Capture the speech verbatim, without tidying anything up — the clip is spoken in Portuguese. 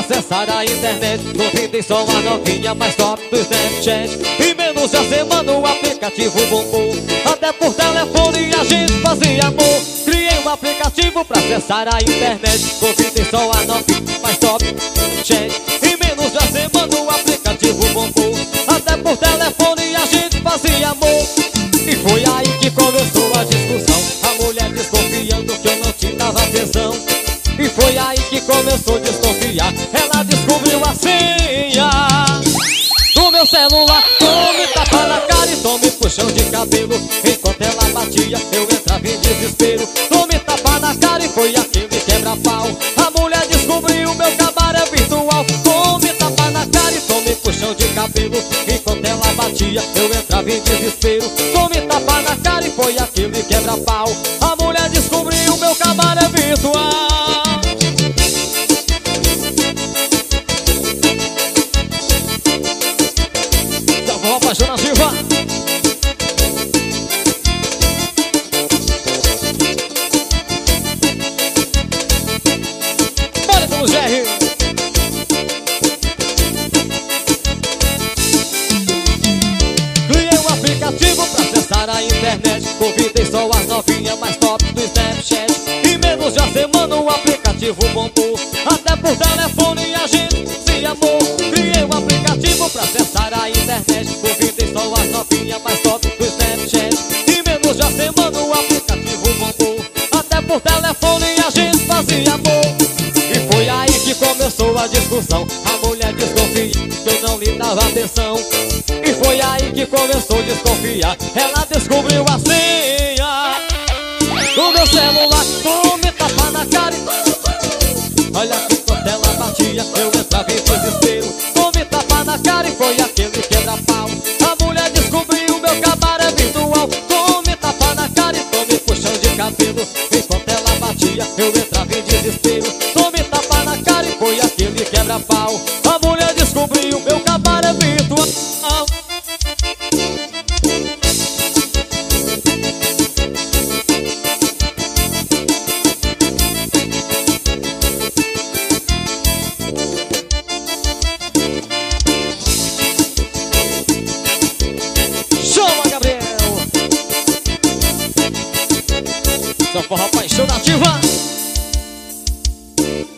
acessar a internet. Convidei só a novinha mais top do Snapchat. Em menos de uma semana o aplicativo bombou. Até por telefone a gente fazia amor. Criei um aplicativo pra acessar a internet. Convidei só a novinha mais top do chat. Em menos de uma semana o aplicativo bombou. Até por telefone a gente fazia amor. E foi aí que começou a discussão. A mulher desconfiando que eu não te dava atenção. E foi aí que começou a desconfiar. Ela descobriu a senha do meu celular. Tome tapa na cara e tome puxão de cabelo. Enquanto ela batia, eu entrava em desespero. Tome tapa na cara e foi aquele quebra-pau. A mulher descobriu meu cabaré virtual. Tome tapa na cara e tome puxão de cabelo. Enquanto ela batia, eu entrava em desespero. Tome tapa na cara e foi aquele quebra-pau. A mulher descobriu meu cabaré virtual. Apaixonativa. Bora, Tom Jerry. Criei um aplicativo pra acessar a internet. Convidei só as novinhas mais top do Snapchat. Em menos de uma semana o aplicativo bombou. Até por telefone a gente se amou. Criei um aplicativo pra acessar a internet. Convidei só as novinhas mais top do Snapchat. Em menos de uma semana o aplicativo bombou. Até por telefone a gente fazia amor. E foi aí que começou a discussão. A mulher desconfia que eu não lhe dava atenção. E foi aí que começou a desconfiar. Ela descobriu a senha do meu celular. Tome tapa na cara e... Olha que quando ela batia, eu entrava em desespero. Tome tapa na cara e foi aquele quebra-pau. A mulher descobriu meu cabaré virtual. Tome tapa na cara e tome puxão de cabelo. Enquanto ela batia, eu entrava em desespero. Tome tapa na cara e foi aquele quebra-pau. A mulher descobriu meu cabaré